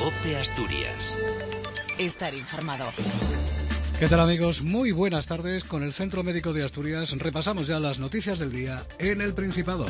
COPE Asturias. Estar informado. ¿Qué tal, amigos? Muy buenas tardes. Con el Centro Médico de Asturias repasamos ya las noticias del día en el Principado.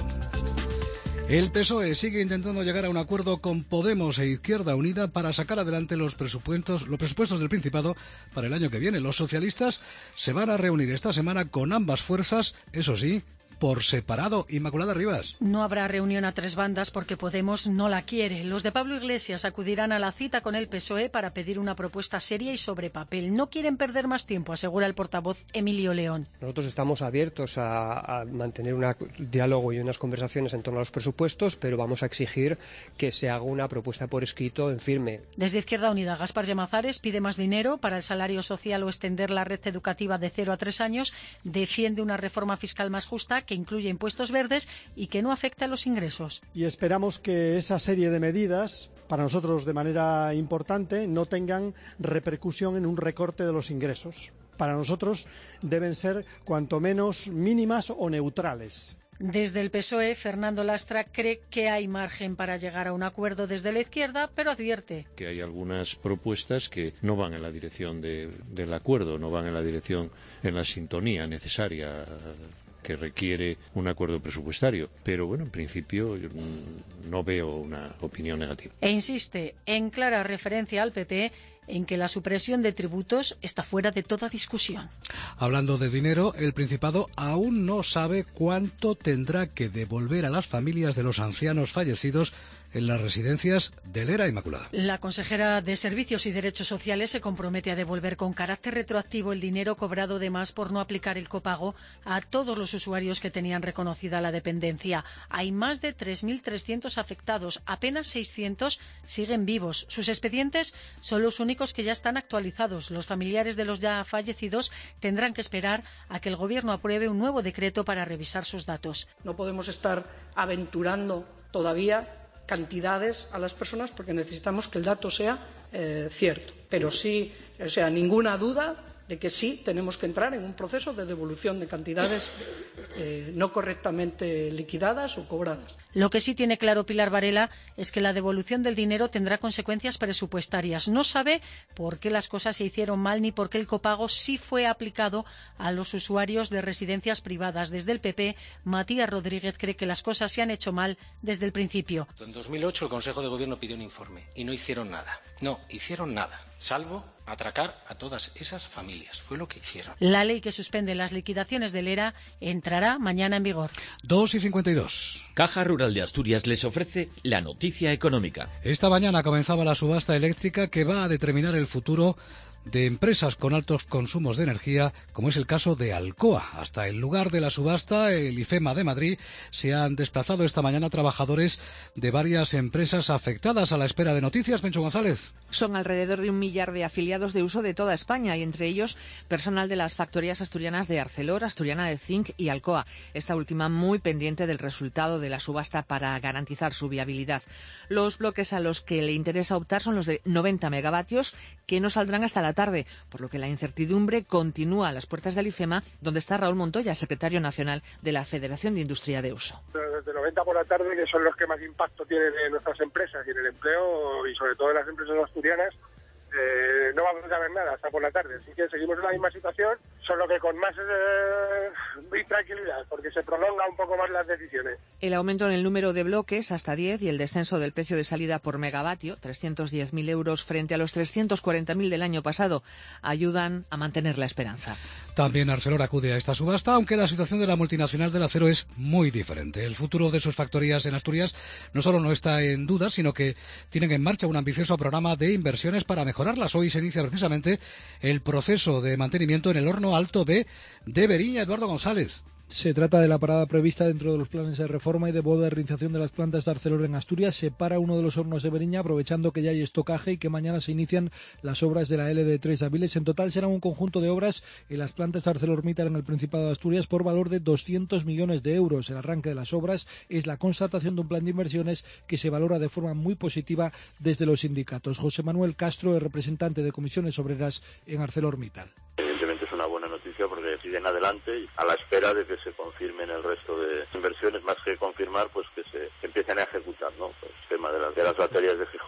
El PSOE sigue intentando llegar a un acuerdo con Podemos e Izquierda Unida para sacar adelante los presupuestos del Principado para el año que viene. Los socialistas se van a reunir esta semana con ambas fuerzas, eso sí, por separado. Inmaculada Rivas. No habrá reunión a tres bandas porque Podemos no la quiere. Los de Pablo Iglesias acudirán a la cita con el PSOE para pedir una propuesta seria y sobre papel. No quieren perder más tiempo, asegura el portavoz Emilio León. Nosotros estamos abiertos a mantener un diálogo y unas conversaciones en torno a los presupuestos, pero vamos a exigir que se haga una propuesta por escrito en firme. Desde Izquierda Unida, Gaspar Llamazares pide más dinero para el salario social o extender la red educativa de 0 a 3 años. Defiende una reforma fiscal más justa que incluye impuestos verdes y que no afecte a los ingresos. Y esperamos que esa serie de medidas, para nosotros de manera importante, no tengan repercusión en un recorte de los ingresos. Para nosotros deben ser cuanto menos mínimas o neutrales. Desde el PSOE, Fernando Lastra cree que hay margen para llegar a un acuerdo desde la izquierda, pero advierte que hay algunas propuestas que no van en la dirección del acuerdo, no van en la dirección, en la sintonía necesaria que requiere un acuerdo presupuestario. Pero bueno, en principio no veo una opinión negativa. E insiste, en clara referencia al PP, en que la supresión de tributos está fuera de toda discusión. Hablando de dinero, el Principado aún no sabe cuánto tendrá que devolver a las familias de los ancianos fallecidos en las residencias de Lera. Inmaculada. La consejera de Servicios y Derechos Sociales se compromete a devolver con carácter retroactivo el dinero cobrado de más por no aplicar el copago a todos los usuarios que tenían reconocida la dependencia. Hay más de 3.300 afectados, apenas 600 siguen vivos. Sus expedientes son los únicos que ya están actualizados. Los familiares de los ya fallecidos tendrán que esperar a que el Gobierno apruebe un nuevo decreto para revisar sus datos. No podemos estar aventurando todavía cantidades a las personas porque necesitamos que el dato sea cierto. Pero sí, o sea, ninguna duda de que sí tenemos que entrar en un proceso de devolución de cantidades no correctamente liquidadas o cobradas. Lo que sí tiene claro Pilar Varela es que la devolución del dinero tendrá consecuencias presupuestarias. No sabe por qué las cosas se hicieron mal ni por qué el copago sí fue aplicado a los usuarios de residencias privadas. Desde el PP, Matías Rodríguez cree que las cosas se han hecho mal desde el principio. En 2008 el Consejo de Gobierno pidió un informe y no hicieron nada. No hicieron nada, salvo atracar a todas esas familias. Fue lo que hicieron. La ley que suspende las liquidaciones del ERA entrará mañana en vigor. 2:52. Caja Rural de Asturias les ofrece la noticia económica. Esta mañana comenzaba la subasta eléctrica que va a determinar el futuro de empresas con altos consumos de energía, como es el caso de Alcoa. Hasta el lugar de la subasta, el IFEMA de Madrid, se han desplazado esta mañana trabajadores de varias empresas afectadas a la espera de noticias. Mencho González. Son alrededor de 1 millar de afiliados de uso de toda España y entre ellos personal de las factorías asturianas de Arcelor, Asturiana de Zinc y Alcoa. Esta última muy pendiente del resultado de la subasta para garantizar su viabilidad. Los bloques a los que le interesa optar son los de 90 megavatios que no saldrán hasta la tarde, por lo que la incertidumbre continúa a las puertas del IFEMA, donde está Raúl Montoya, secretario nacional de la Federación de Industria de Uso. Desde 90 por la tarde, que son los que más impacto tienen en nuestras empresas y en el empleo, y sobre todo en las empresas asturianas, no vamos a saber nada hasta por la tarde. Así que seguimos en la misma situación, solo que con más intranquilidad, porque se prolonga un poco más las decisiones. El aumento en el número de bloques hasta 10 y el descenso del precio de salida por megavatio, 310.000 euros frente a los 340.000 del año pasado, ayudan a mantener la esperanza. También Arcelor acude a esta subasta, aunque la situación de la multinacional del acero es muy diferente. El futuro de sus factorías en Asturias no solo no está en duda, sino que tienen en marcha un ambicioso programa de inversiones para mejorarlas. Hoy se inicia precisamente el proceso de mantenimiento en el horno Alto B de Beriña. Eduardo González. Se trata de la parada prevista dentro de los planes de reforma y de modernización de las plantas de Arcelor en Asturias. Se para uno de los hornos de Beriña, aprovechando que ya hay estocaje y que mañana se inician las obras de la LD3 de Avilés. En total serán un conjunto de obras en las plantas de ArcelorMittal en el Principado de Asturias por valor de 200 millones de euros. El arranque de las obras es la constatación de un plan de inversiones que se valora de forma muy positiva desde los sindicatos. José Manuel Castro es representante de comisiones obreras en ArcelorMittal. Evidentemente es una buena noticia porque siguen adelante y a la espera de que se confirmen el resto de inversiones, más que confirmar, pues que se empiecen a ejecutar, ¿no? Pues el tema de las baterías de Gijón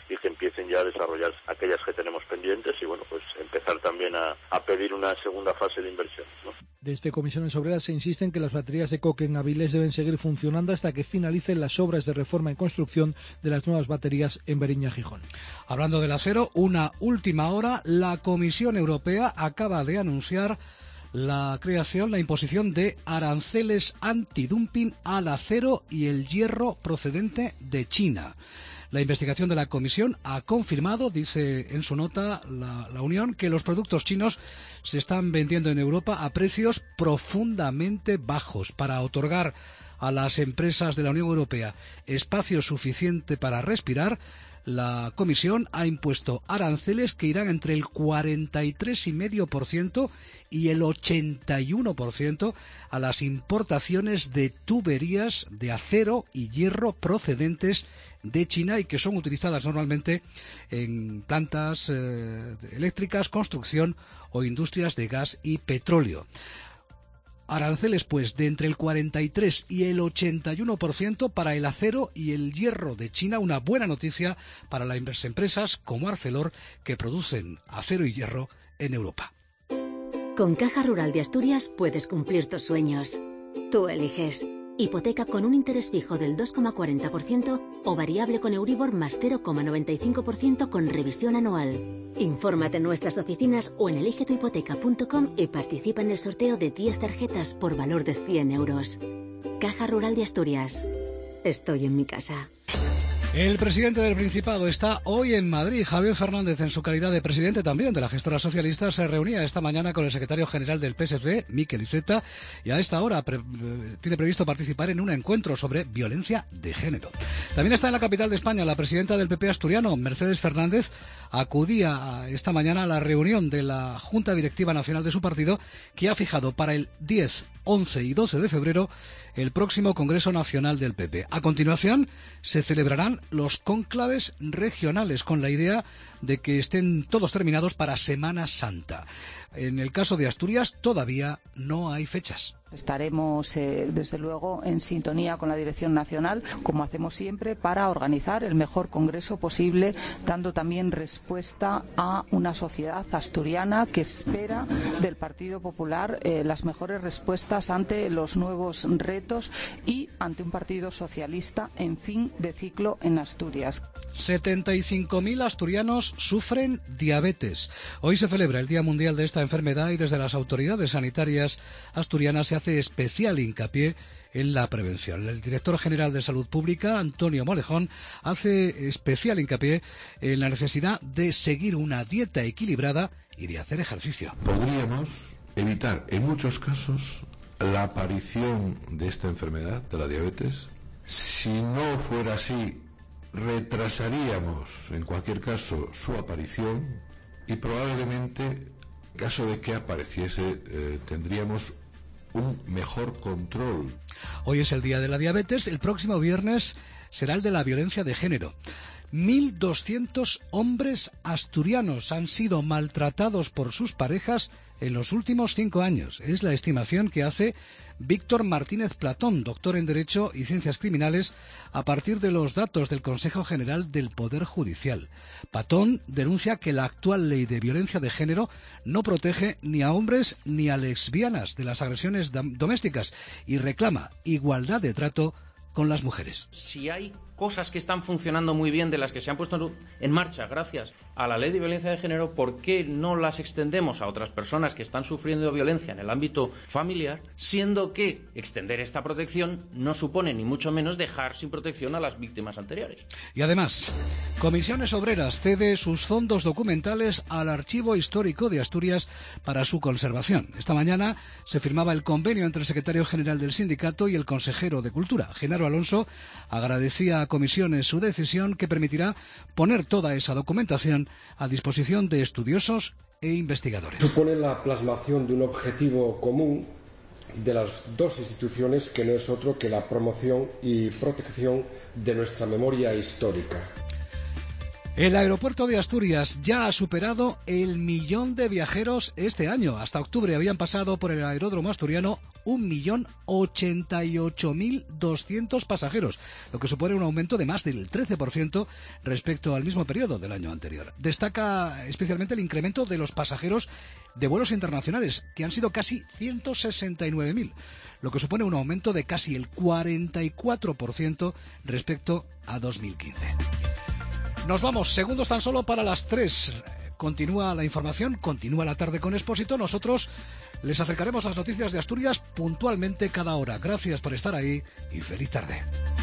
y que empiecen ya a desarrollar aquellas que tenemos pendientes y bueno, pues empezar también a pedir una segunda fase de inversiones, ¿no? Desde Comisiones Obreras se insiste en que las baterías de coque en Avilés deben seguir funcionando hasta que finalicen las obras de reforma y construcción de las nuevas baterías en Beriña, Gijón. Hablando del acero, una última hora, la Comisión Europea acaba de anunciar la imposición de aranceles antidumping al acero y el hierro procedente de China. La investigación de la Comisión ha confirmado, dice en su nota la Unión, que los productos chinos se están vendiendo en Europa a precios profundamente bajos para otorgar a las empresas de la Unión Europea espacio suficiente para respirar. La Comisión ha impuesto aranceles que irán entre el 43,5% y el 81% a las importaciones de tuberías de acero y hierro procedentes de China y que son utilizadas normalmente en plantas eléctricas, construcción o industrias de gas y petróleo. Aranceles, pues, de entre el 43 y el 81% para el acero y el hierro de China. Una buena noticia para las empresas como Arcelor, que producen acero y hierro en Europa. Con Caja Rural de Asturias puedes cumplir tus sueños. Tú eliges. Hipoteca con un interés fijo del 2,40% o variable con Euribor más 0,95% con revisión anual. Infórmate en nuestras oficinas o en eligetuhipoteca.com y participa en el sorteo de 10 tarjetas por valor de 100 euros. Caja Rural de Asturias. Estoy en mi casa. El presidente del Principado está hoy en Madrid. Javier Fernández, en su calidad de presidente también de la gestora socialista, se reunía esta mañana con el secretario general del PSC, Miquel Iceta, y a esta hora tiene previsto participar en un encuentro sobre violencia de género. También está en la capital de España la presidenta del PP asturiano, Mercedes Fernández. Acudía esta mañana a la reunión de la Junta Directiva Nacional de su partido, que ha fijado para el 10, 11 y 12 de febrero el próximo Congreso Nacional del PP. A continuación se celebrarán los cónclaves regionales con la idea de que estén todos terminados para Semana Santa. En el caso de Asturias todavía no hay fechas. Estaremos, desde luego, en sintonía con la Dirección Nacional, como hacemos siempre, para organizar el mejor congreso posible, dando también respuesta a una sociedad asturiana que espera del Partido Popular las mejores respuestas ante los nuevos retos y ante un partido socialista en fin de ciclo en Asturias. 75.000 asturianos sufren diabetes. Hoy se celebra el Día Mundial de esta enfermedad y desde las autoridades sanitarias asturianas se hace especial hincapié en la prevención. El director general de Salud Pública, Antonio Molejón, hace especial hincapié en la necesidad de seguir una dieta equilibrada y de hacer ejercicio. Podríamos evitar en muchos casos la aparición de esta enfermedad, de la diabetes. Si no fuera así, retrasaríamos en cualquier caso su aparición y probablemente, en caso de que apareciese, tendríamos un mejor control. Hoy es el día de la diabetes, el próximo viernes será el de la violencia de género. 1.200 hombres asturianos han sido maltratados por sus parejas en los últimos 5 años. Es la estimación que hace Víctor Martínez Platón, doctor en Derecho y Ciencias Criminales, a partir de los datos del Consejo General del Poder Judicial. Platón denuncia que la actual ley de violencia de género no protege ni a hombres ni a lesbianas de las agresiones domésticas y reclama igualdad de trato con las mujeres. Si hay cosas que están funcionando muy bien, de las que se han puesto en marcha gracias a la ley de violencia de género, ¿por qué no las extendemos a otras personas que están sufriendo violencia en el ámbito familiar, siendo que extender esta protección no supone ni mucho menos dejar sin protección a las víctimas anteriores? Y además, Comisiones Obreras cede sus fondos documentales al Archivo Histórico de Asturias para su conservación. Esta mañana se firmaba el convenio entre el secretario general del sindicato y el consejero de Cultura. Genaro Alonso agradecía a Comisiones su decisión, que permitirá poner toda esa documentación a disposición de estudiosos e investigadores. Supone la plasmación de un objetivo común de las dos instituciones, que no es otro que la promoción y protección de nuestra memoria histórica. El aeropuerto de Asturias ya ha superado el 1.000.000 de viajeros este año. Hasta octubre habían pasado por el aeródromo asturiano 1.088.200 pasajeros, lo que supone un aumento de más del 13% respecto al mismo periodo del año anterior. Destaca especialmente el incremento de los pasajeros de vuelos internacionales, que han sido casi 169.000, lo que supone un aumento de casi el 44% respecto a 2015. Nos vamos, segundos tan solo para las 3. Continúa la información, continúa la tarde con Expósito. Nosotros les acercaremos las noticias de Asturias puntualmente cada hora. Gracias por estar ahí y feliz tarde.